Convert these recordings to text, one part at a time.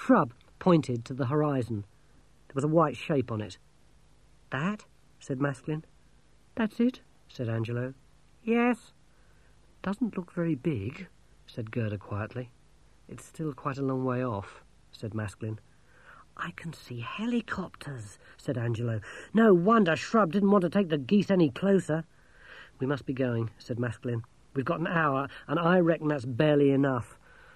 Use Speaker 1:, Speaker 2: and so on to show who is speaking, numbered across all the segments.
Speaker 1: shrub pointed to the horizon. There was a white shape on it. "That?" said Masklin. "That's it," said Angelo. "Yes." "Doesn't look very big," said Gerda quietly. "It's still quite a long way off," said Masklin. "I can see helicopters," said Angelo. "No wonder Shrub didn't want to take the geese any closer." "We must be going," said Masklin. "We've got an hour, and I reckon that's barely enough.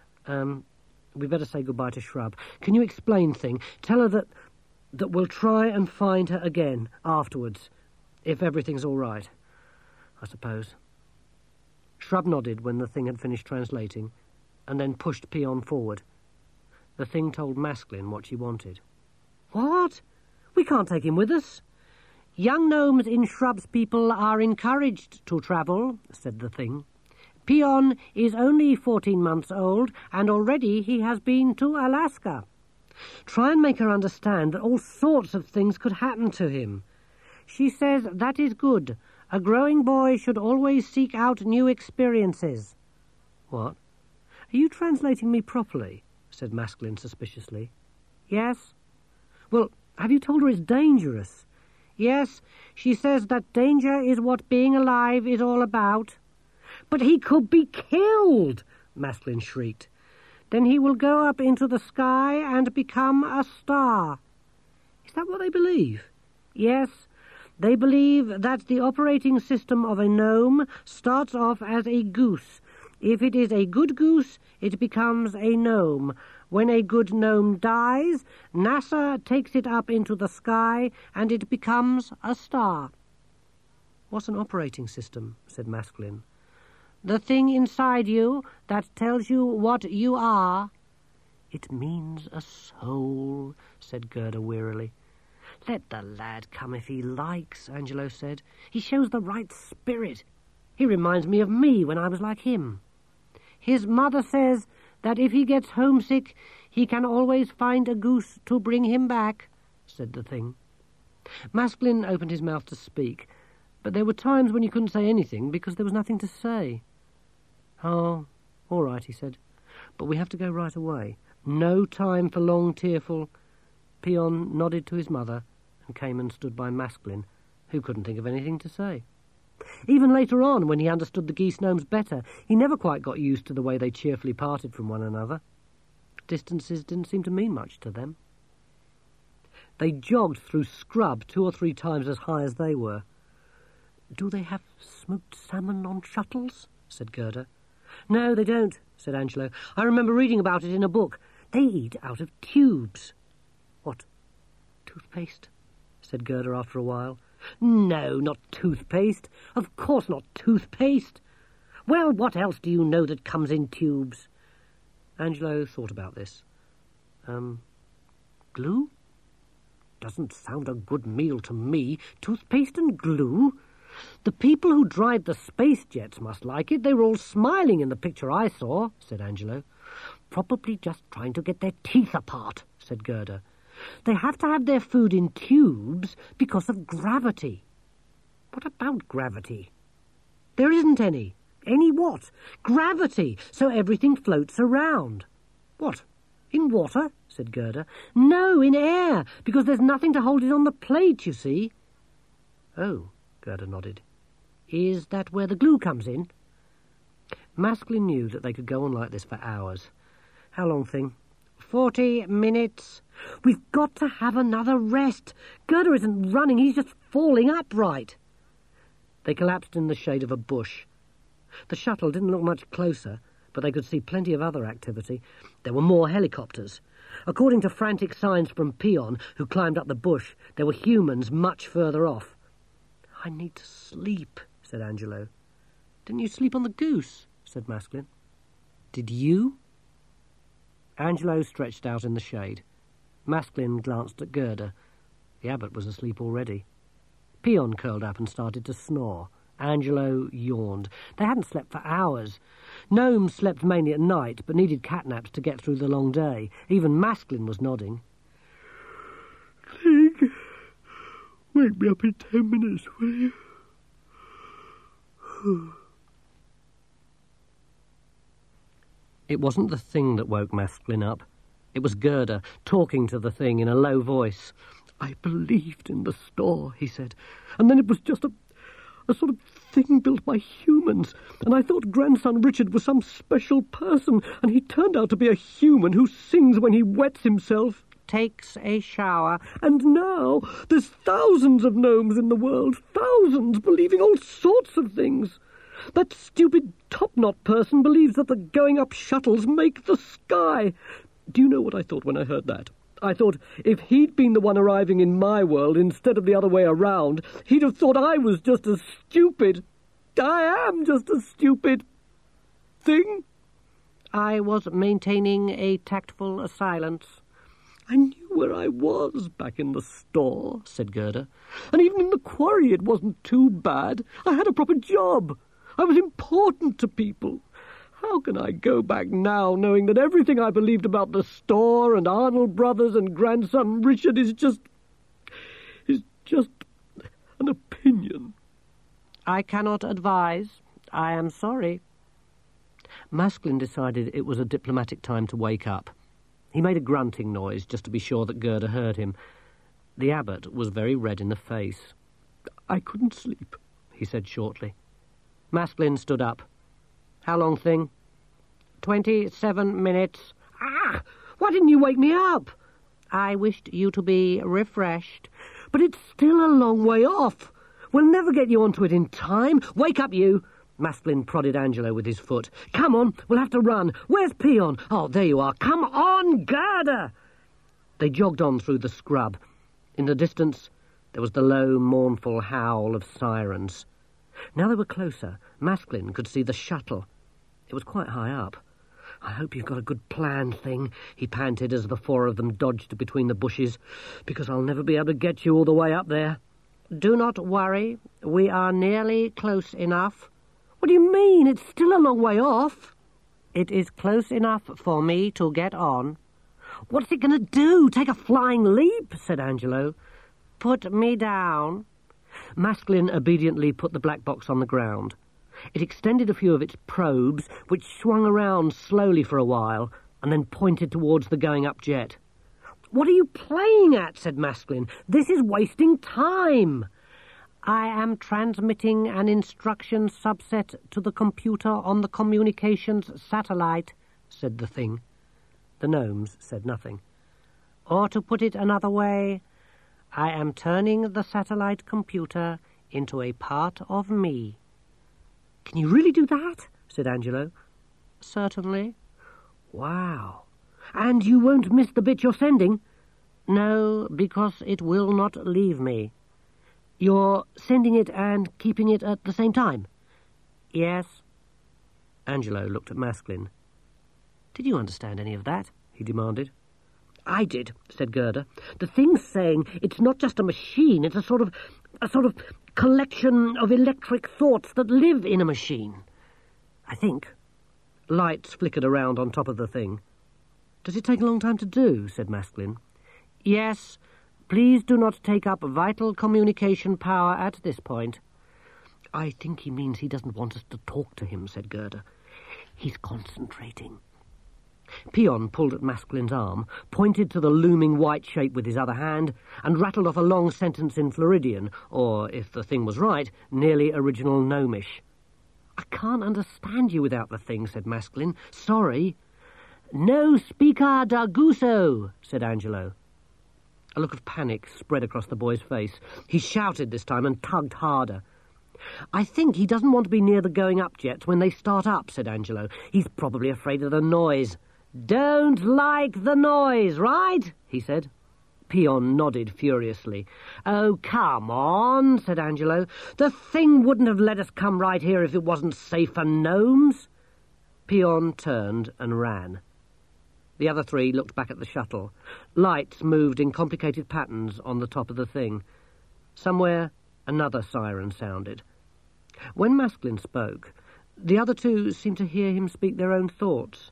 Speaker 1: We'd better say goodbye to Shrub. Can you explain thing? Tell her that we'll try and find her again afterwards, if everything's all right, I suppose." Shrub nodded when the thing had finished translating, and then pushed Peon forward. The thing told Masklin what she wanted. "What? We can't take him with us." "Young gnomes in Shrub's people are encouraged to travel," said the thing. "Peon is only 14 months old, and already he has been to Alaska. Try and make her understand that all sorts of things could happen to him. She says that is good. A growing boy should always seek out new experiences." "What? Are you translating me properly?" said Masklin suspiciously. "Yes." "Well, have you told her it's dangerous?" "Yes, she says that danger is what being alive is all about." "But he could be killed!" Masklin shrieked. "Then he will go up into the sky and become a star." "Is that what they believe?" "Yes. They believe that the operating system of a gnome starts off as a goose. If it is a good goose, it becomes a gnome. When a good gnome dies, NASA takes it up into the sky and it becomes a star." "What's an operating system?" said Masklin. "The thing inside you that tells you what you are." "It means a soul," said Gerda wearily. "Let the lad come if he likes," Angelo said. "He shows the right spirit. He reminds me of me when I was like him." "His mother says that if he gets homesick, he can always find a goose to bring him back," said the thing. Masklin opened his mouth to speak, but there were times when he couldn't say anything because there was nothing to say. "Oh, all right," he said, "but we have to go right away. No time for long tearful—" Peon nodded to his mother and came and stood by Masklin, who couldn't think of anything to say. Even later on, when he understood the geese gnomes better, he never quite got used to the way they cheerfully parted from one another. Distances didn't seem to mean much to them. They jogged through scrub 2 or 3 times as high as they were. "Do they have smoked salmon on shuttles?" said Gerda. "No, they don't," said Angelo. "I remember reading about it in a book. They eat out of tubes." "What, toothpaste?" said Gerda after a while. "No, not toothpaste. Of course not toothpaste. Well, what else do you know that comes in tubes?" Angelo thought about this. Glue? Doesn't sound a good meal to me. Toothpaste and glue? The people who drive the space jets must like it. They were all smiling in the picture I saw," said Angelo. "Probably just trying to get their teeth apart," said Gerda. "They have to have their food in tubes because of gravity." "What about gravity?" "There isn't any." "Any what?" "Gravity, so everything floats around." "What, in water?" said Gerda. "No, in air, because there's nothing to hold it on the plate, you see." "Oh," Gerda nodded. "Is that where the glue comes in?" Masklin knew that they could go on like this for hours. "How long, thing?" 40 minutes. "We've got to have another rest. Gerda isn't running, he's just falling upright." They collapsed in the shade of a bush. The shuttle didn't look much closer, but they could see plenty of other activity. There were more helicopters. According to frantic signs from Peon, who climbed up the bush, there were humans much further off. "I need to sleep," said Angelo. "Didn't you sleep on the goose?" said Masklin. "Did you?" Angelo stretched out in the shade. Masklin glanced at Gerda. The abbot was asleep already. Peon curled up and started to snore. Angelo yawned. They hadn't slept for hours. Gnomes slept mainly at night, but needed catnaps to get through the long day. Even Masklin was nodding. "Thing, wake me up in 10 minutes, will you?" It wasn't the thing that woke Masklin up. It was Gerda, talking to the thing in a low voice. "I believed in the store," he said, "and then it was just a sort of thing built by humans, and I thought grandson Richard was some special person, and he turned out to be a human who sings when he wets himself, takes a shower, and now there's thousands of gnomes in the world, thousands, believing all sorts of things. That stupid top-knot person believes that the going-up shuttles make the sky. Do you know what I thought when I heard that? I thought if he'd been the one arriving in my world instead of the other way around, he'd have thought I was just as stupid. I am just a stupid thing." I was maintaining a tactful silence. "I knew where I was back in the store," said Gerda. "And even in the quarry it wasn't too bad. I had a proper job. I was important to people. How can I go back now knowing that everything I believed about the store and Arnold Brothers and grandson Richard is just an opinion?" "I cannot advise. I am sorry." Masklin decided it was a diplomatic time to wake up. He made a grunting noise just to be sure that Gerda heard him. The abbot was very red in the face. "I couldn't sleep," he said shortly. Masklin stood up. "How long, thing?" 27 minutes. "Ah! Why didn't you wake me up?" "I wished you to be refreshed." "But it's still a long way off. We'll never get you onto it in time. Wake up, you!" Masklin prodded Angelo with his foot. "Come on, we'll have to run. Where's Peon? Oh, there you are. Come on, Gerda!" They jogged on through the scrub. In the distance, there was the low, mournful howl of sirens. Now they were closer. Masklin could see the shuttle. It was quite high up. "I hope you've got a good plan, thing," he panted as the four of them dodged between the bushes, "because I'll never be able to get you all the way up there." "Do not worry. We are nearly close enough." "What do you mean? It's still a long way off." "It is close enough for me to get on." "What's it going to do? Take a flying leap?" said Angelo. "Put me down." Masklin obediently put the black box on the ground. It extended a few of its probes, which swung around slowly for a while, and then pointed towards the going-up jet. "What are you playing at?" said Masklin. "This is wasting time." "I am transmitting an instruction subset to the computer on the communications satellite," said the thing. The gnomes said nothing. "Or to put it another way, I am turning the satellite computer into a part of me." "Can you really do that?" said Angelo. "Certainly." "Wow. And you won't miss the bit you're sending?" "No, because it will not leave me." "You're sending it and keeping it at the same time?" "Yes." Angelo looked at Masklin. "Did you understand any of that?" he demanded. "I did," said Gerda. "The thing's saying it's not just a machine, it's a sort of collection of electric thoughts that live in a machine. I think." Lights flickered around on top of the thing. "Does it take a long time to do?" said Masklin. "Yes. Please do not take up vital communication power at this point." "I think he means he doesn't want us to talk to him," said Gerda. "He's concentrating." Peon pulled at Masklin's arm, pointed to the looming white shape with his other hand, and rattled off a long sentence in Floridian, or, if the thing was right, nearly original gnomish. "I can't understand you without the thing," said Masklin. "Sorry." "No speaker da guso," said Angelo. A look of panic spread across the boy's face. He shouted this time and tugged harder. "I think he doesn't want to be near the going-up jets when they start up," said Angelo. "He's probably afraid of the noise." "Don't like the noise, right?" he said. Peon nodded furiously. "Oh, come on," said Angelo. "The thing wouldn't have let us come right here if it wasn't safe for gnomes." Peon turned and ran. The other three looked back at the shuttle. Lights moved in complicated patterns on the top of the thing. Somewhere another siren sounded. When Masklin spoke, the other two seemed to hear him speak their own thoughts.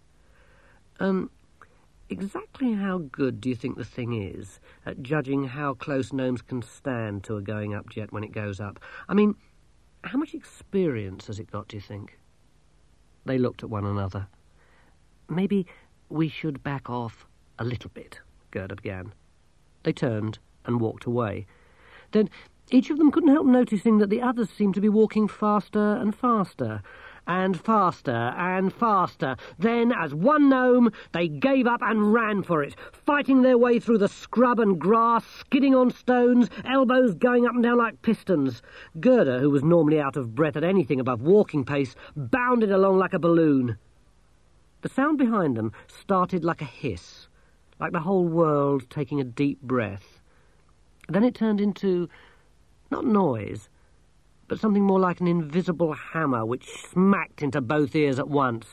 Speaker 1: Exactly how good do you think the thing is at judging how close gnomes can stand to a going-up jet when it goes up? I mean, how much experience has it got, do you think?" They looked at one another. "Maybe we should back off," A little bit, Gerda began. They turned and walked away. Then each of them couldn't help noticing that the others seemed to be walking faster and faster, and faster and faster. Then, as one gnome, they gave up and ran for it, fighting their way through the scrub and grass, skidding on stones, elbows going up and down like pistons. Gerda, who was normally out of breath at anything above walking pace, bounded along like a balloon. The sound behind them started like a hiss, like the whole world taking a deep breath. Then it turned into, not noise, but something more like an invisible hammer which smacked into both ears at once.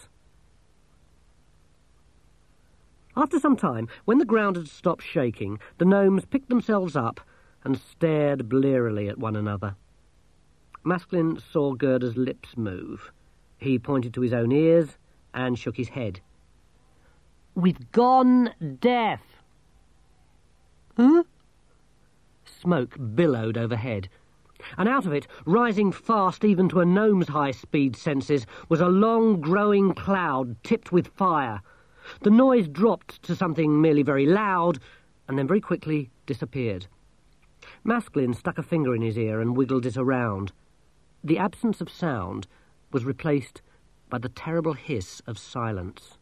Speaker 1: After some time, when the ground had stopped shaking, the gnomes picked themselves up and stared blearily at one another. Masklin saw Gerda's lips move. He pointed to his own ears and shook his head. "We've gone deaf." "Huh?" Smoke billowed overhead, and out of it, rising fast even to a gnome's high-speed senses, was a long, growing cloud tipped with fire. The noise dropped to something merely very loud, and then very quickly disappeared. Masklin stuck a finger in his ear and wiggled it around. The absence of sound was replaced by the terrible hiss of silence.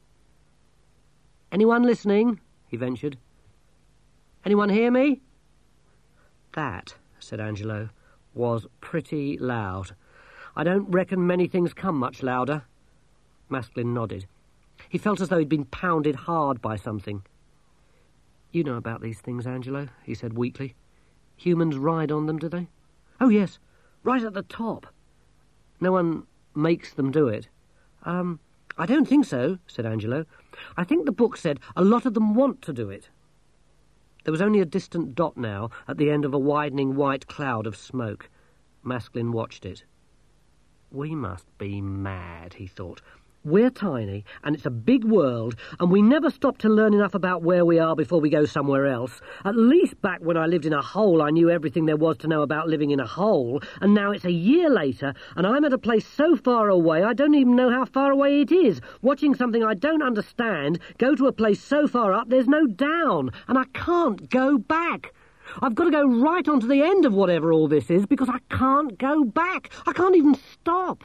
Speaker 1: "Anyone listening?" he ventured. "Anyone hear me?" "That," said Angelo, "was pretty loud. I don't reckon many things come much louder." Masklin nodded. He felt as though he'd been pounded hard by something. "You know about these things, Angelo," he said weakly. "Humans ride on them, do they?" "Oh, yes, right at the top." "No one makes them do it?" I don't think so," said Angelo. "I think the book said a lot of them want to do it." There was only a distant dot now at the end of a widening white cloud of smoke. Masklin watched it. "We must be mad," he thought. "We're tiny, and it's a big world, and we never stop to learn enough about where we are before we go somewhere else. At least back when I lived in a hole, I knew everything there was to know about living in a hole, and now it's a year later, and I'm at a place so far away I don't even know how far away it is, watching something I don't understand go to a place so far up there's no down, and I can't go back. I've got to go right on to the end of whatever all this is, because I can't go back. I can't even stop."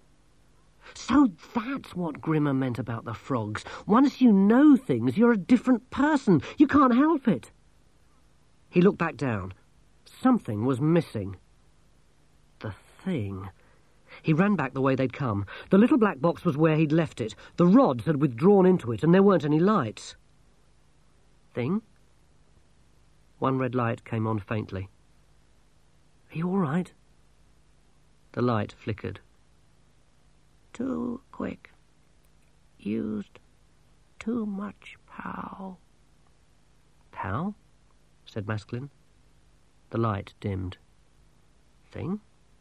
Speaker 1: So that's what Grimmer meant about the frogs. Once you know things, you're a different person. You can't help it. He looked back down. Something was missing. The thing. He ran back the way they'd come. The little black box was where he'd left it. The rods had withdrawn into it, and there weren't any lights. Thing? One red light came on faintly. "Are you all right?" The light flickered. "Too quick. Used too much pow." "Pow?" said Masklin. The light dimmed. "Thing?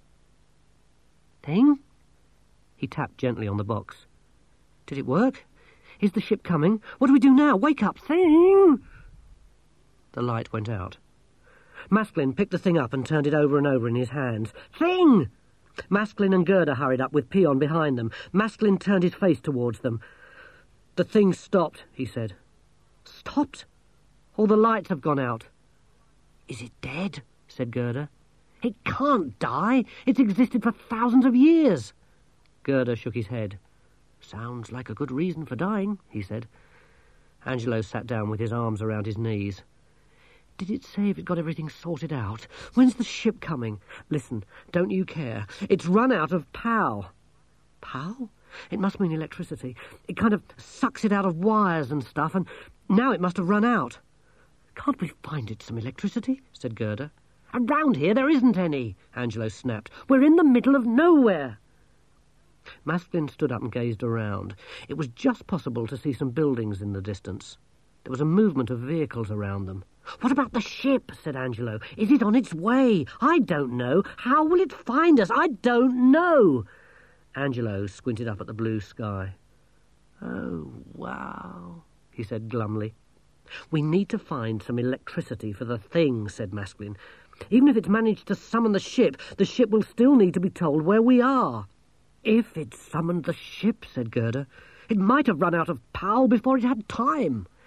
Speaker 1: Thing?" He tapped gently on the box. "Did it work? Is the ship coming? What do we do now? Wake up, Thing!" The light went out. Masklin picked the thing up and turned it over and over in his hands. "Thing!" Masklin and Gerda hurried up with Peon behind them. Masklin turned his face towards them. "The thing stopped," he said. "Stopped? All the lights have gone out." "Is it dead?" said Gerda. "It can't die. It's existed for thousands of years." Gerda shook his head. "Sounds like a good reason for dying," he said. Angelo sat down with his arms around his knees. "Did it say if it got everything sorted out? When's the ship coming? Listen, don't you care? It's run out of pow." "Pow? It must mean electricity. It kind of sucks it out of wires and stuff, and now it must have run out." "Can't we find it some electricity?" said Gerda. "Around here there isn't any," Angelo snapped. "We're in the middle of nowhere." Masklin stood up and gazed around. It was just possible to see some buildings in the distance. There was a movement of vehicles around them. "What about the ship?" said Angelo. "Is it on its way? I don't know. How will it find us? I don't know." Angelo squinted up at the blue sky. "Oh, wow," he said glumly. "We need to find some electricity for the thing," said Masklin. "Even if it's managed to summon the ship will still need to be told where we are." "If it summoned the ship," said Gerda, "it might have run out of pow before it had time."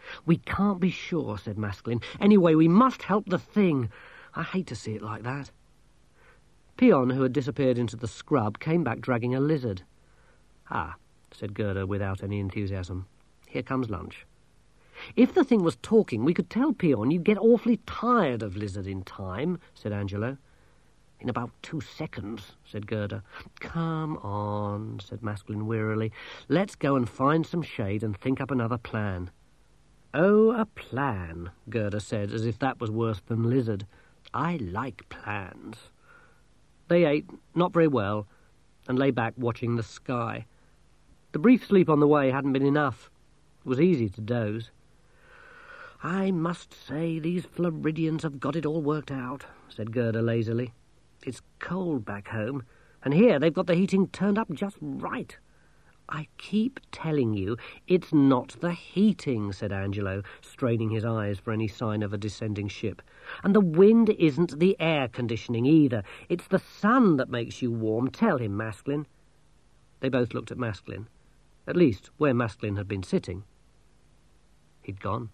Speaker 1: "We can't be sure," said Masklin. "Anyway, we must help the thing. I hate to see it like that." Pion, who had disappeared into the scrub, came back dragging a lizard. "Ah," said Gerda without any enthusiasm. "Here comes lunch." "If the thing was talking, we could tell Pion you'd get awfully tired of lizard in time," said Angelo. "In about 2 seconds," said Gerda. "Come on," said Masklin wearily. "Let's go and find some shade and think up another plan." "Oh, a plan," Gerda said, as if that was worse than lizard. "I like plans." They ate, not very well, and lay back watching the sky. The brief sleep on the way hadn't been enough. It was easy to doze. "I must say these Floridians have got it all worked out," said Gerda lazily. "It's cold back home, and here they've got the heating turned up just right." "I keep telling you it's not the heating," said Angelo, straining his eyes for any sign of a descending ship. "And the wind isn't the air conditioning either. It's the sun that makes you warm. Tell him, Masklin." They both looked at Masklin, at least where Masklin had been sitting. He'd gone.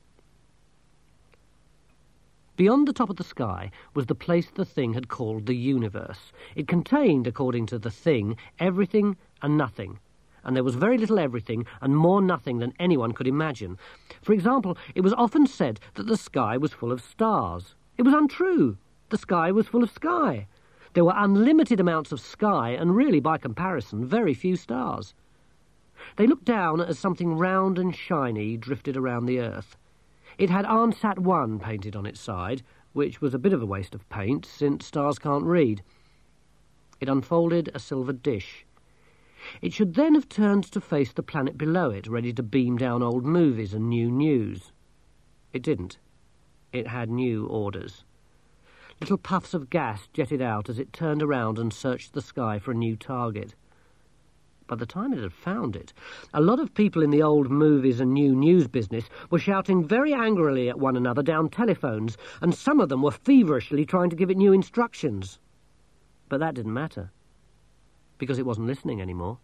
Speaker 1: Beyond the top of the sky was the place the thing had called the universe. It contained, according to the thing, everything and nothing. And there was very little everything and more nothing than anyone could imagine. For example, it was often said that the sky was full of stars. It was untrue. The sky was full of sky. There were unlimited amounts of sky and really, by comparison, very few stars. They looked down as something round and shiny drifted around the earth. It had Ansat 1 painted on its side, which was a bit of a waste of paint, since stars can't read. It unfolded a silver dish. It should then have turned to face the planet below it, ready to beam down old movies and new news. It didn't. It had new orders. Little puffs of gas jetted out as it turned around and searched the sky for a new target. By the time it had found it, a lot of people in the old movies and new news business were shouting very angrily at one another down telephones, and some of them were feverishly trying to give it new instructions. But that didn't matter, because it wasn't listening anymore.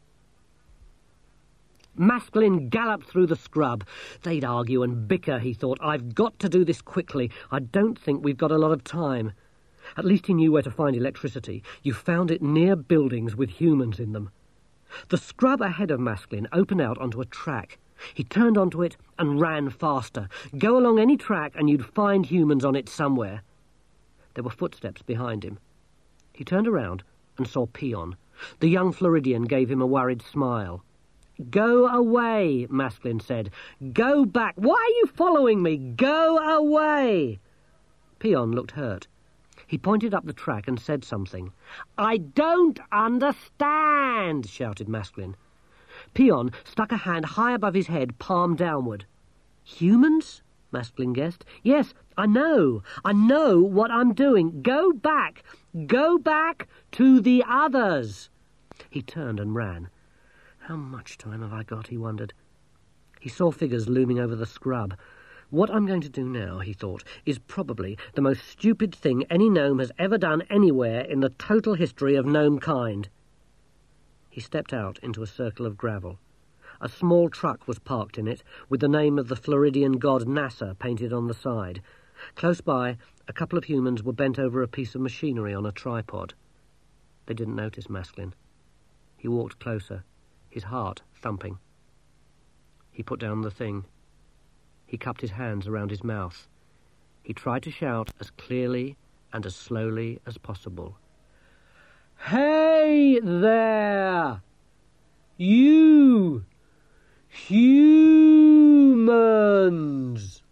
Speaker 1: Masklin galloped through the scrub. They'd argue and bicker, he thought. "I've got to do this quickly. I don't think we've got a lot of time." At least he knew where to find electricity. You found it near buildings with humans in them. The scrub ahead of Masklin opened out onto a track. He turned onto it and ran faster. Go along any track and you'd find humans on it somewhere. There were footsteps behind him. He turned around and saw Pion. The young Floridian gave him a worried smile. "Go away," Masklin said. "Go back. Why are you following me? Go away." Pion looked hurt. He pointed up the track and said something. "I don't understand," shouted Masklin. Pion stuck a hand high above his head, palm downward. "Humans?" Masklin guessed. "Yes, I know. I know what I'm doing. Go back. Go back to the others." He turned and ran. How much time have I got, he wondered. He saw figures looming over the scrub. What I'm going to do now, he thought, is probably the most stupid thing any gnome has ever done anywhere in the total history of gnome kind. He stepped out into a circle of gravel. A small truck was parked in it, with the name of the Floridian god Nasser painted on the side. Close by, a couple of humans were bent over a piece of machinery on a tripod. They didn't notice Masklin. He walked closer, his heart thumping. He put down the thing. He cupped his hands around his mouth. He tried to shout as clearly and as slowly as possible. "Hey there! You! Humans!"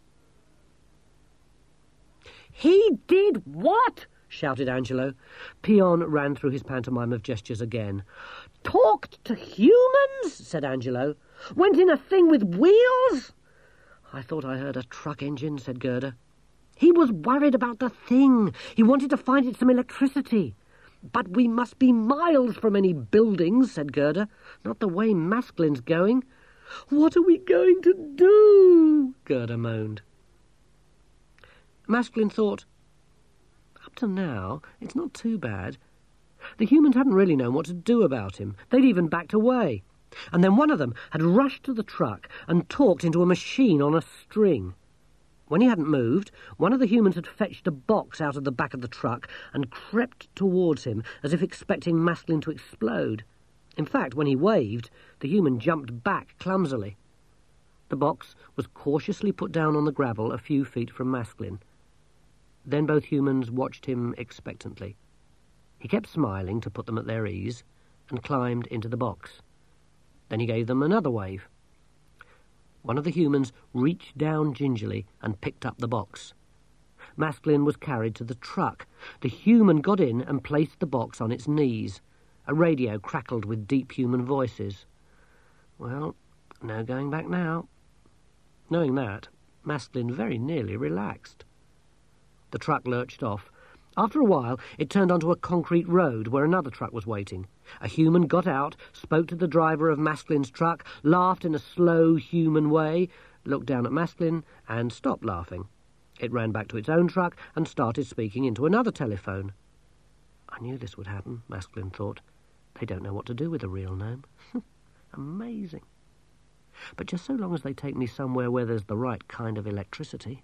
Speaker 1: "He did what?" shouted Angelo. Pion ran through his pantomime of gestures again. "Talked to humans?" said Angelo. "Went in a thing with wheels?" "I thought I heard a truck engine," said Gerda. "He was worried about the thing. He wanted to find it some electricity." "But we must be miles from any buildings," said Gerda. "Not the way Masklin's going." "What are we going to do?" Gerda moaned. Masklin thought, up to now, it's not too bad. The humans hadn't really known what to do about him. They'd even backed away. And then one of them had rushed to the truck and talked into a machine on a string. When he hadn't moved, one of the humans had fetched a box out of the back of the truck and crept towards him as if expecting Masklin to explode. In fact, when he waved, the human jumped back clumsily. The box was cautiously put down on the gravel a few feet from Masklin. Then both humans watched him expectantly. He kept smiling to put them at their ease and climbed into the box. Then he gave them another wave. One of the humans reached down gingerly and picked up the box. Masklin was carried to the truck. The human got in and placed the box on its knees. A radio crackled with deep human voices. Well, no going back now. Knowing that, Masklin very nearly relaxed. The truck lurched off. After a while, it turned onto a concrete road where another truck was waiting. A human got out, spoke to the driver of Masklin's truck, laughed in a slow human way, looked down at Masklin, and stopped laughing. It ran back to its own truck and started speaking into another telephone. I knew this would happen, Masklin thought. They don't know what to do with a real gnome. Amazing. But just so long as they take me somewhere where there's the right kind of electricity.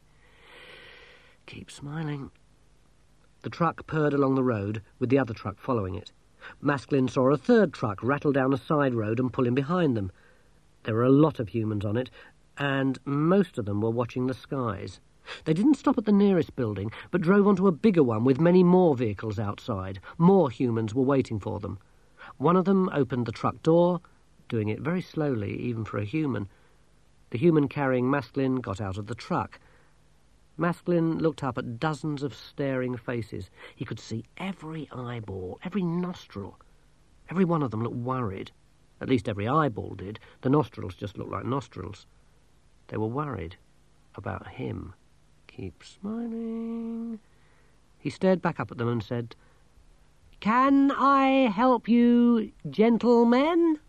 Speaker 1: Keep smiling. The truck purred along the road, with the other truck following it. Masklin saw a third truck rattle down a side road and pull in behind them. There were a lot of humans on it, and most of them were watching the skies. They didn't stop at the nearest building, but drove onto a bigger one with many more vehicles outside. More humans were waiting for them. One of them opened the truck door, doing it very slowly, even for a human. The human carrying Masklin got out of the truck. Masklin looked up at dozens of staring faces. He could see every eyeball, every nostril. Every one of them looked worried. At least every eyeball did. The nostrils just looked like nostrils. They were worried about him. Keep smiling. He stared back up at them and said, "Can I help you, gentlemen?"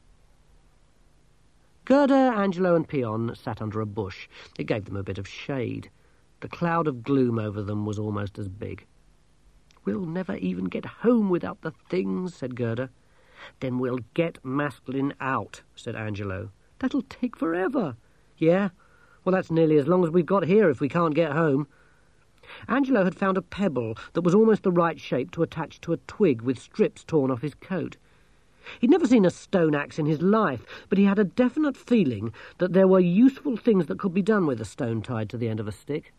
Speaker 1: Gerda, Angelo and Pion sat under a bush. It gave them a bit of shade. The cloud of gloom over them was almost as big. "We'll never even get home without the things," said Gerda. "Then we'll get Masklin out," said Angelo. "That'll take forever." "Yeah? Well, that's nearly as long as we've got here if we can't get home." Angelo had found a pebble that was almost the right shape to attach to a twig with strips torn off his coat. He'd never seen a stone axe in his life, but he had a definite feeling that there were useful things that could be done with a stone tied to the end of a stick.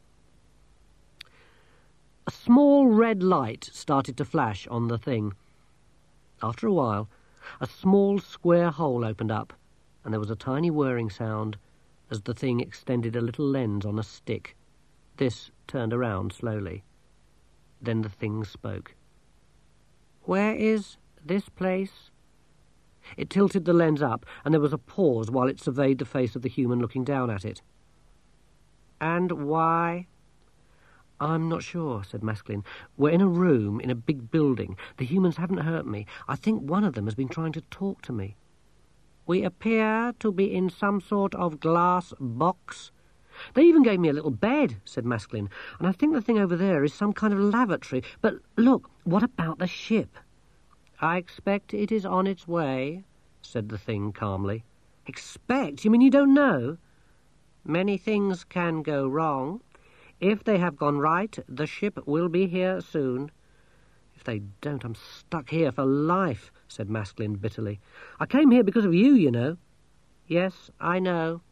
Speaker 1: A small red light started to flash on the thing. After a while, a small square hole opened up, and there was a tiny whirring sound as the thing extended a little lens on a stick. This turned around slowly. Then the thing spoke. "Where is this place?" It tilted the lens up, and there was a pause while it surveyed the face of the human looking down at it. "And why?" "I'm not sure," said Masklin. "We're in a room in a big building. The humans haven't hurt me. I think one of them has been trying to talk to me." "We appear to be in some sort of glass box." "They even gave me a little bed," said Masklin, "and I think the thing over there is some kind of lavatory. But look, what about the ship?" "I expect it is on its way," said the thing calmly. "Expect? You mean you don't know?" "Many things can go wrong. If they have gone right, the ship will be here soon." "If they don't, I'm stuck here for life," said Masklin bitterly. "I came here because of you, you know." "Yes, I know.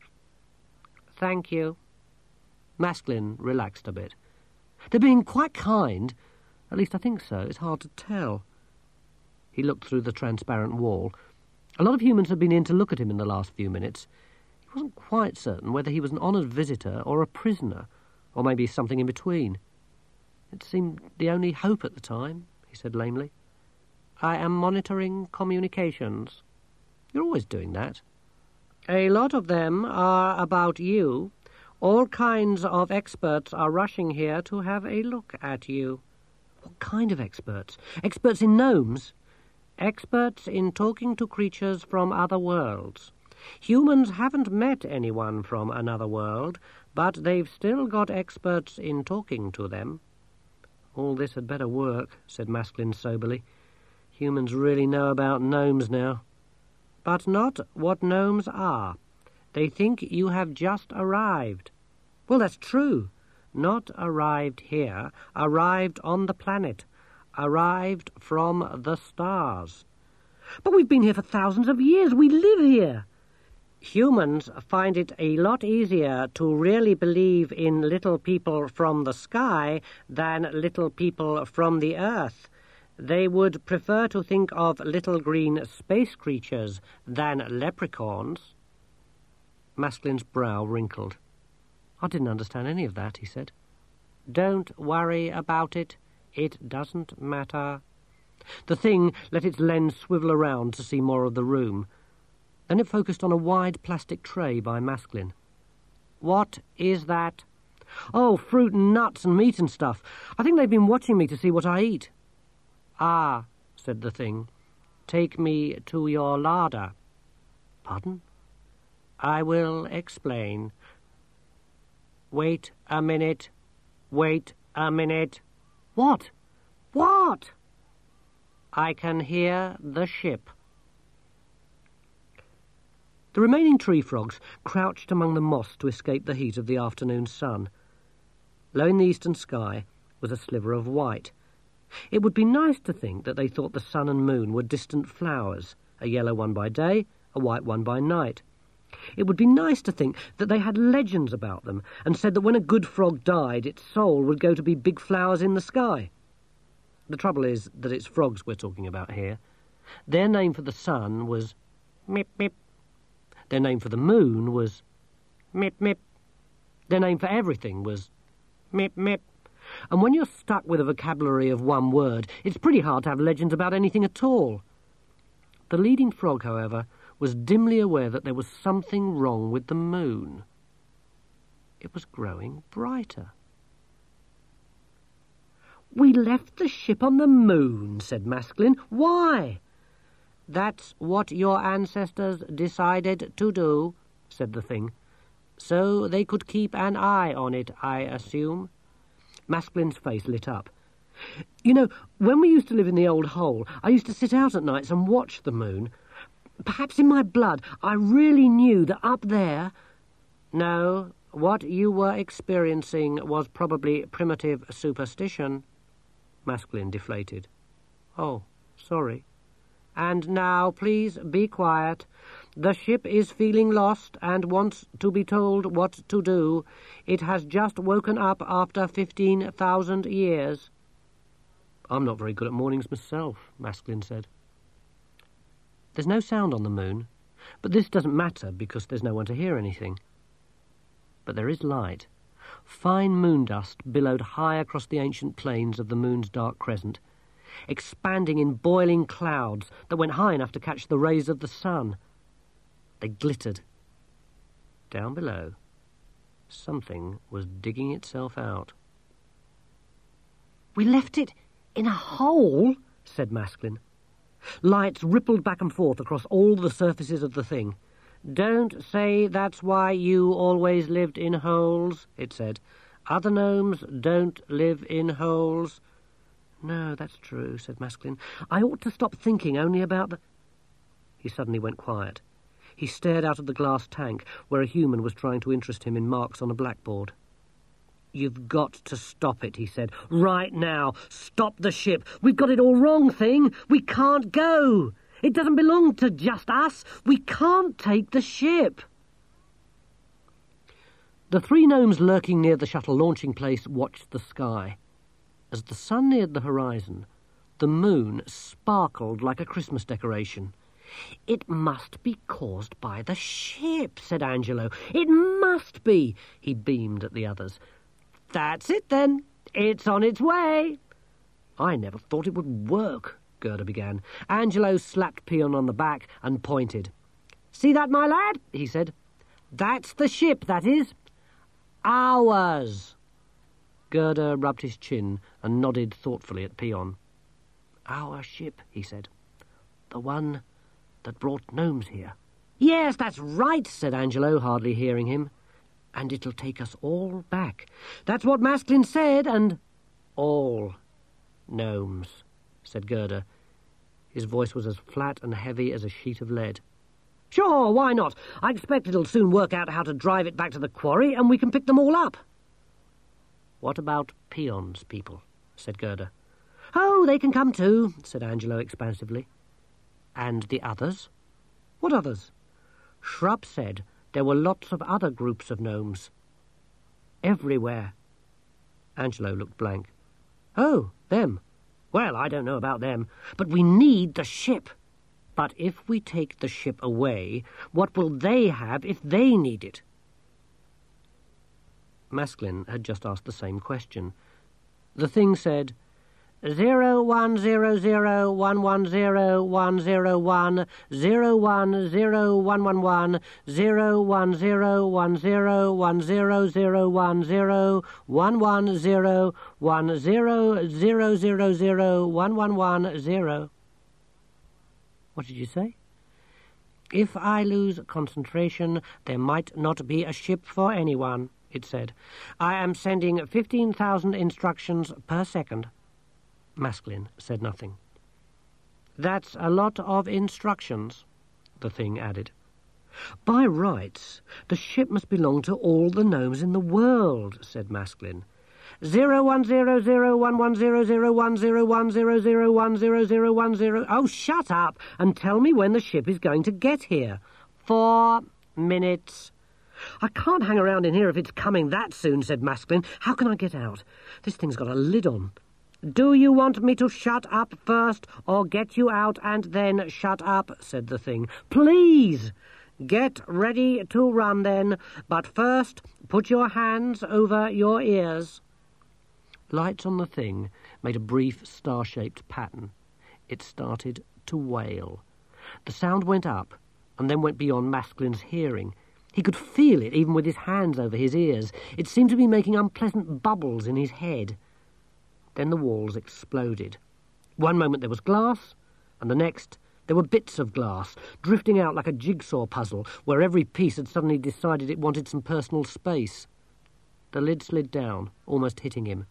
Speaker 1: Thank you." Masklin relaxed a bit. They're being quite kind. At least I think so. It's hard to tell. He looked through the transparent wall. A lot of humans had been in to look at him in the last few minutes. He wasn't quite certain whether he was an honoured visitor or a prisoner, or maybe something in between. It seemed the only hope at the time, he said lamely. "I am monitoring communications." "You're always doing that." "A lot of them are about you. All kinds of experts are rushing here to have a look at you." "What kind of experts? Experts in gnomes?" "Experts in talking to creatures from other worlds. Humans haven't met anyone from another world, but they've still got experts in talking to them." "All this had better work," said Masklin soberly. "Humans really know about gnomes now." but not what gnomes are. They think you have just arrived. Well, that's true. Not arrived here, arrived on the planet, arrived from the stars. But we've been here for thousands of years. We live here. Humans find it a lot easier to really believe in little people from the sky than little people from the earth. They would prefer to think of little green space creatures than leprechauns. Maskelyne's brow wrinkled. I didn't understand any of that, he said. Don't worry about it. It doesn't matter. The thing let its lens swivel around to see more of the room. Then it focused on a wide plastic tray by Maskelyne. What is that? Oh, fruit and nuts and meat and stuff. I think they've been watching me to see what I eat. Ah, said the thing. Take me to your larder. Pardon? I will explain. Wait a minute. Wait a minute. What? What? I can hear the ship. The remaining tree frogs crouched among the moss to escape the heat of the afternoon sun. Low in the eastern sky was a sliver of white. It would be nice to think that they thought the sun and moon were distant flowers, a yellow one by day, a white one by night. It would be nice to think that they had legends about them and said that when a good frog died, its soul would go to be big flowers in the sky. The trouble is that it's frogs we're talking about here. Their name for the sun was Mip Mip. Their name for the moon was Mip Mip. Their name for everything was Mip Mip. And when you're stuck with a vocabulary of one word, it's pretty hard to have legends about anything at all. The leading frog, however, was dimly aware that there was something wrong with the moon. It was growing brighter. We left the ship on the moon, said Maskelyne. Why? That's what your ancestors decided to do, said the thing. So they could keep an eye on it, I assume. Maskelyne's face lit up. You know, when we used to live in the old hole, I used to sit out at nights and watch the moon. Perhaps in my blood I really knew that up there... No, what you were experiencing was probably primitive superstition. Maskelyne deflated. Oh, sorry. And now, please be quiet. The ship is feeling lost and wants to be told what to do. It has just woken up after 15,000 years. I'm not very good at mornings myself, Maskelyne said. There's no sound on the moon, but this doesn't matter because there's no one to hear anything. But there is light. Fine moon dust billowed high across the ancient plains of the moon's dark crescent, expanding in boiling clouds that went high enough to catch the rays of the sun. They glittered. Down below, something was digging itself out. We left it in a hole, said Maskelyne. Lights rippled back and forth across all the surfaces of the thing. Don't say that's why you always lived in holes, it said. Other gnomes don't live in holes. No, that's true, said Maskelyne. I ought to stop thinking only about the... He suddenly went quiet. He stared out of the glass tank where a human was trying to interest him in marks on a blackboard. You've got to stop it, he said. Right now. Stop the ship. We've got it all wrong, thing. We can't go. It doesn't belong to just us. We can't take the ship. The three gnomes lurking near the shuttle launching place watched the sky. As the sun neared the horizon, the moon sparkled like a Christmas decoration. It must be caused by the ship, said Angelo. It must be. He beamed at the others. That's it, then. It's on its way. I never thought it would work, Gerda began. Angelo slapped Pion on the back and pointed. See that, my lad? He said. That's the ship, that is. Ours. Gerda rubbed his chin and nodded thoughtfully at Pion. Our ship, he said. The one that brought gnomes here. Yes, that's right, said Angelo, hardly hearing him. And it'll take us all back. That's what Maskelyne said, and... All gnomes, said Gerda. His voice was as flat and heavy as a sheet of lead. Sure, why not? I expect it'll soon work out how to drive it back to the quarry, and we can pick them all up. What about Peon's people? Said Gerda. Oh, they can come too, said Angelo expansively. And the others? What others? Shrub said there were lots of other groups of gnomes. Everywhere. Angelo looked blank. Oh, them. Well, I don't know about them, but we need the ship. But if we take the ship away, what will they have if they need it? Masklin had just asked the same question. The thing said, 0100110101 010111 01011010001110. What did you say? If I lose concentration, there might not be a ship for anyone, it said. I am sending 15,000 instructions per second. Masklin said nothing. That's a lot of instructions, the thing added. By rights, the ship must belong to all the gnomes in the world, said Masklin. 0100110010100010. Oh, shut up and tell me when the ship is going to get here. 4 minutes. I can't hang around in here if it's coming that soon, said Masklin. How can I get out? This thing's got a lid on. Do you want me to shut up first or get you out and then shut up, said the thing. Please. Get ready to run then, but first put your hands over your ears. Lights on the thing made a brief star-shaped pattern. It started to wail. The sound went up and then went beyond Masklin's hearing. He could feel it even with his hands over his ears. It seemed to be making unpleasant bubbles in his head. Then the walls exploded. One moment there was glass, and the next there were bits of glass, drifting out like a jigsaw puzzle, where every piece had suddenly decided it wanted some personal space. The lid slid down, almost hitting him.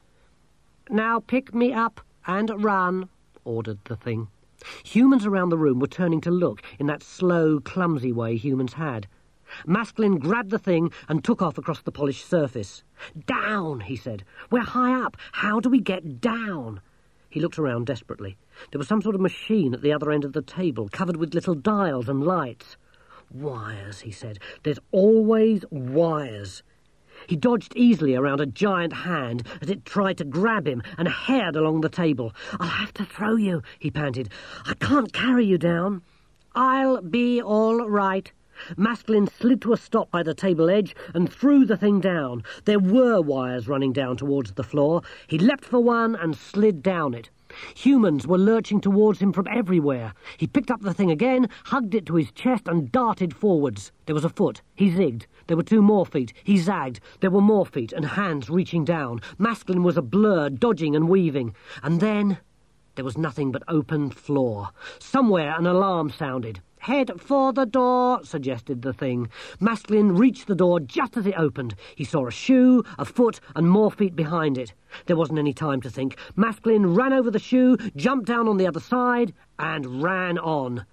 Speaker 1: Now pick me up and run, ordered the thing. Humans around the room were turning to look in that slow, clumsy way humans had. Masklin grabbed the thing and took off across the polished surface. Down, he said. We're high up. How do we get down? He looked around desperately. There was some sort of machine at the other end of the table, covered with little dials and lights. Wires, he said. There's always wires. He dodged easily around a giant hand as it tried to grab him and hared along the table. I'll have to throw you, he panted. I can't carry you down. I'll be all right. Masklin slid to a stop by the table edge and threw the thing down. There were wires running down towards the floor. He leapt for one and slid down it. Humans were lurching towards him from everywhere. He picked up the thing again, hugged it to his chest and darted forwards. There was a foot. He zigged. There were 2 more feet. He zagged. There were more feet and hands reaching down. Masklin was a blur, dodging and weaving. And then there was nothing but open floor. Somewhere an alarm sounded. Head for the door, suggested the thing. Masklin reached the door just as it opened. He saw a shoe, a foot, and more feet behind it. There wasn't any time to think. Masklin ran over the shoe, jumped down on the other side, and ran on.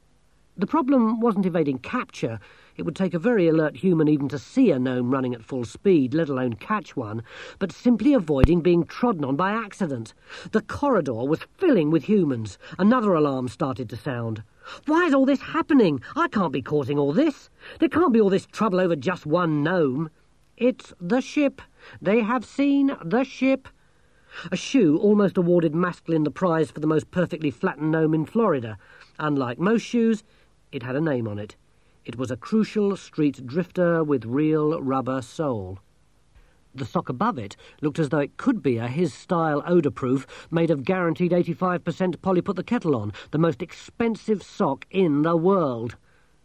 Speaker 1: The problem wasn't evading capture. It would take a very alert human even to see a gnome running at full speed, let alone catch one, but simply avoiding being trodden on by accident. The corridor was filling with humans. Another alarm started to sound. Why is all this happening? I can't be causing all this. There can't be all this trouble over just one gnome. It's the ship. They have seen the ship. A shoe almost awarded Masklin the prize for the most perfectly flattened gnome in Florida. Unlike most shoes, it had a name on it. It was a Crucial Street Drifter with real rubber sole. The sock above it looked as though it could be a his-style odour-proof made of guaranteed 85% Polly-put-the-kettle-on, the most expensive sock in the world.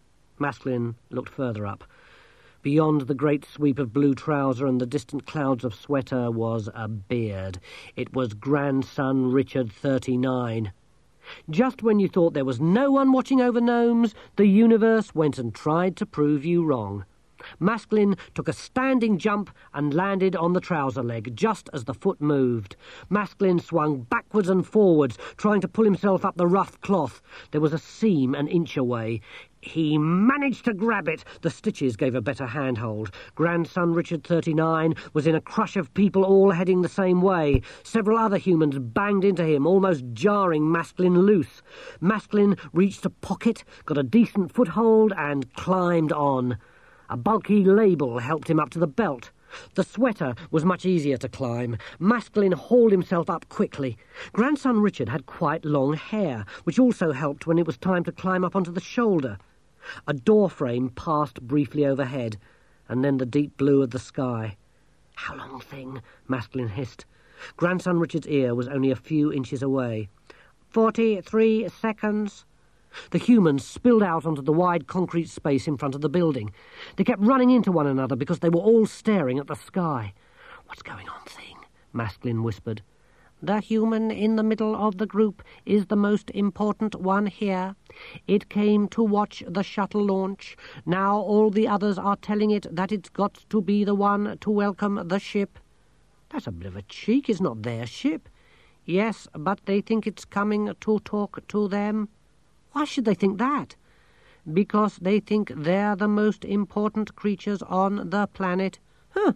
Speaker 1: Masklin looked further up. Beyond the great sweep of blue trouser and the distant clouds of sweater was a beard. It was Grandson Richard 39. Just when you thought there was no one watching over gnomes, the universe went and tried to prove you wrong. Masklin took a standing jump and landed on the trouser leg just as the foot moved. Masklin swung backwards and forwards, trying to pull himself up the rough cloth. There was a seam an inch away. He managed to grab it. The Stitches gave a better handhold. Grandson Richard 39 was in a crush of people all heading the same way. Several other humans banged into him, almost jarring Masklin loose. Masklin reached a pocket, got a decent foothold, and climbed on. A bulky label helped him up to the belt. The sweater was much easier to climb. Masklin hauled himself up quickly. Grandson Richard had quite long hair, which also helped when it was time to climb up onto the shoulder. A door frame passed briefly overhead, and then the deep blue of the sky. "How long, thing?" Masklin hissed. Grandson Richard's ear was only a few inches away. 43 seconds. The humans spilled out onto the wide concrete space in front of the building. They kept running into one another because they were all staring at the sky. "What's going on, thing?" Masklin whispered. "The human in the middle of the group is the most important one here. It came to watch the shuttle launch. Now all the others are telling it that it's got to be the one to welcome the ship." "That's a bit of a cheek. It's not their ship." "Yes, but they think it's coming to talk to them." "Why should they think that?" "Because they think they're the most important creatures on the planet." "Huh.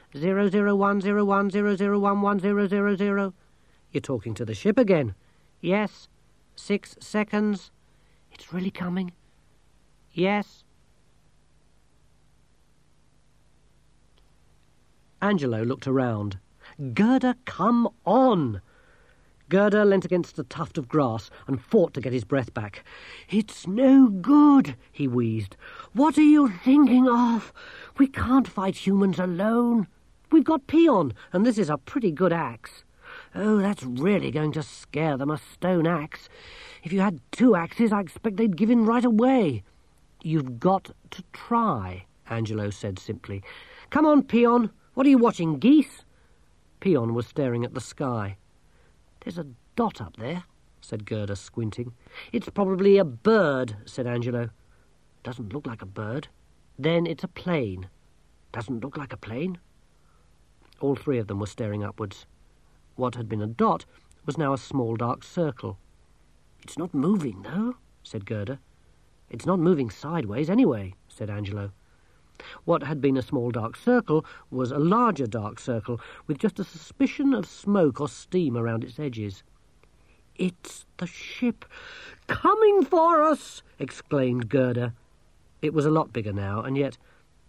Speaker 1: 0010100111000. "You're talking to the ship again." "Yes. 6 seconds. It's really coming." "Yes." Angelo looked around. "Gerda, come on!" Gerda leant against a tuft of grass and fought to get his breath back. "It's no good," he wheezed. "What are you thinking of? We can't fight humans alone. We've got Peon, and this is a pretty good axe." "Oh, that's really going to scare them, a stone axe. If you had 2 axes, I expect they'd give in right away." "You've got to try," Angelo said simply. "Come on, Peon. What are you watching, geese?" Peon was staring at the sky. "There's a dot up there," said Gerda, squinting. "It's probably a bird," said Angelo. "Doesn't look like a bird." "Then it's a plane." "Doesn't look like a plane." All 3 of them were staring upwards. What had been a dot was now a small dark circle. "It's not moving, though," said Gerda. "It's not moving sideways anyway," said Angelo. What had been a small dark circle was a larger dark circle, with just a suspicion of smoke or steam around its edges. "It's the ship coming for us!" exclaimed Gerda. It was a lot bigger now, and yet,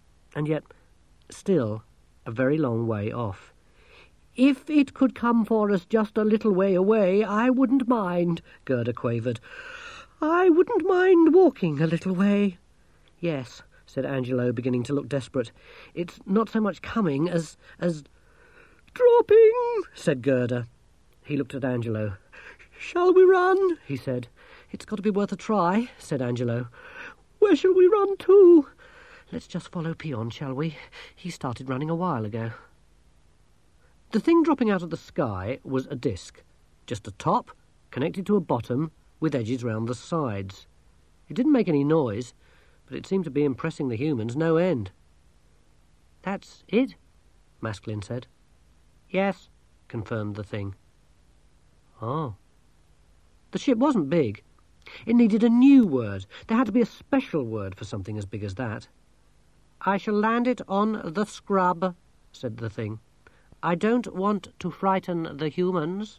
Speaker 1: still a very long way off. "If it could come for us just a little way away, I wouldn't mind," Gerda quavered. "I wouldn't mind walking a little way." "Yes," said Angelo, beginning to look desperate. "It's not so much coming as... "Dropping," said Gerda. He looked at Angelo. "Shall we run?" he said. "It's got to be worth a try," said Angelo. "Where shall we run to?" "Let's just follow Peon, shall we? He started running a while ago." The thing dropping out of the sky was a disc, just a top, connected to a bottom, with edges round the sides. It didn't make any noise, but it seemed to be impressing the humans no end. "That's it?" Masklin said. "Yes," confirmed the thing. "Oh." The ship wasn't big. It needed a new word. There had to be a special word for something as big as that. "I shall land it on the scrub," said the thing. "I don't want to frighten the humans."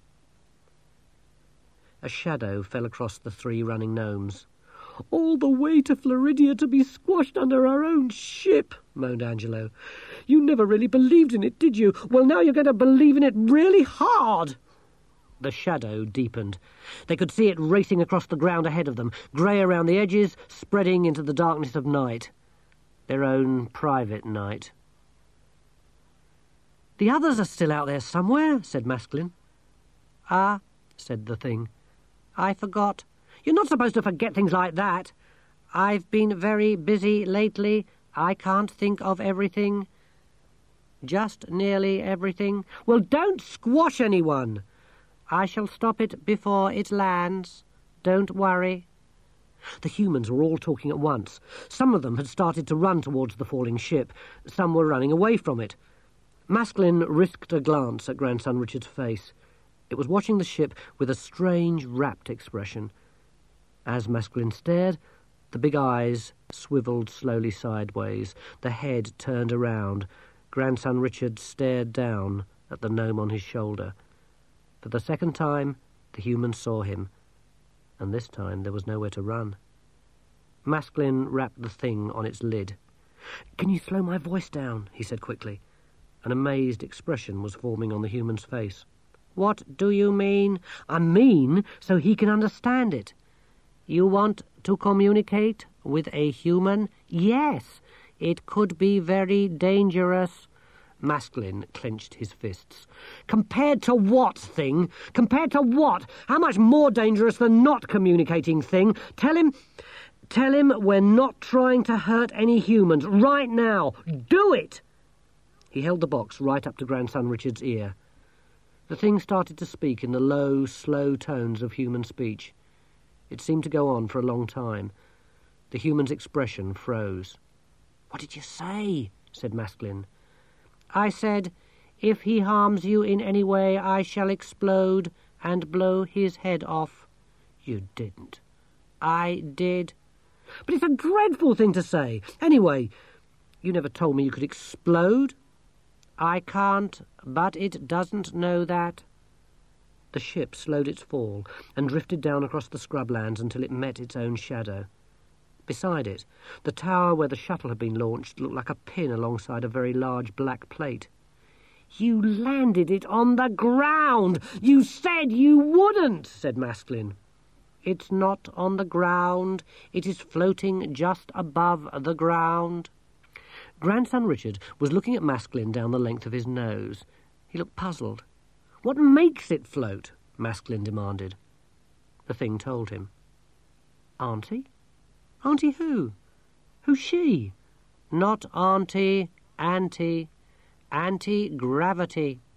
Speaker 1: A shadow fell across the 3 running gnomes. "All the way to Floridia to be squashed under our own ship," moaned Angelo. "You never really believed in it, did you? Well, now you're going to believe in it really hard." The shadow deepened. They could see it racing across the ground ahead of them, grey around the edges, spreading into the darkness of night. Their own private night. "The others are still out there somewhere," said Masklin. "Ah," said the thing. "I forgot. You're not supposed to forget things like that." "I've been very busy lately. I can't think of everything." "Just nearly everything." "Well, don't squash anyone." "I shall stop it before it lands. Don't worry." The humans were all talking at once. Some of them had started to run towards the falling ship. Some were running away from it. Masklin risked a glance at Grandson Richard's face. It was watching the ship with a strange, rapt expression. As Masklin stared, The big eyes swivelled slowly sideways, the head turned around. Grandson Richard stared down at the gnome on his shoulder. For the second time, the human saw him, and this time there was nowhere to run. Masklin rapped the thing on its lid. "Can you slow my voice down?" he said quickly. An amazed expression was forming on the human's face. "What do you mean?" "I mean so he can understand it." "You want to communicate with a human?" "Yes. It could be very dangerous." Masklin clenched his fists. "Compared to what, Thing? Compared to what? How much more dangerous than not communicating, Thing? Tell him we're not trying to hurt any humans. Right now. Do it!" He held the box right up to Grandson Richard's ear. The thing started to speak in the low, slow tones of human speech. It seemed to go on for a long time. The human's expression froze. "What did you say?" said Masklin. "I said, if he harms you in any way, I shall explode and blow his head off." "You didn't." "I did." "But it's a dreadful thing to say. Anyway, you never told me you could explode." "I can't, but it doesn't know that." The ship slowed its fall and drifted down across the scrublands until it met its own shadow. Beside it, the tower where the shuttle had been launched looked like a pin alongside a very large black plate. "You landed it on the ground! You said you wouldn't," said Masklin. "It's not on the ground. It is floating just above the ground." Grandson Richard was looking at Masklin down the length of his nose. He looked puzzled. "What makes it float?" Masklin demanded. The thing told him. "Auntie? Auntie who? Who's she?" "Not auntie, auntie. Anti-gravity."